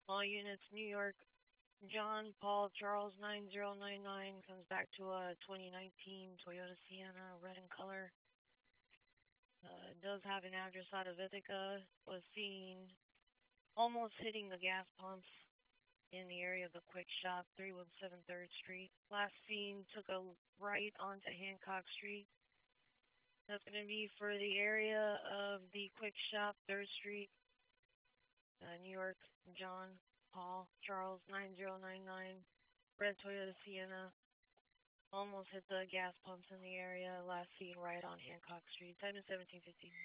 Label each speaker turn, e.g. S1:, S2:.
S1: All units, New York, John Paul Charles 9099 comes back to a 2019 Toyota Sienna, red in color. Does have an address out of Ithaca. Was seen almost hitting the gas pumps in the area of the Quick Shop, 317 3rd Street. Last seen took a right onto Hancock Street. That's going to be for the area of the Quick Shop, 3rd Street, New York, John Paul Charles 9099. Red Toyota Sienna. Almost hit the gas pumps in the area. Last seen right on Hancock Street. Time is 17:50.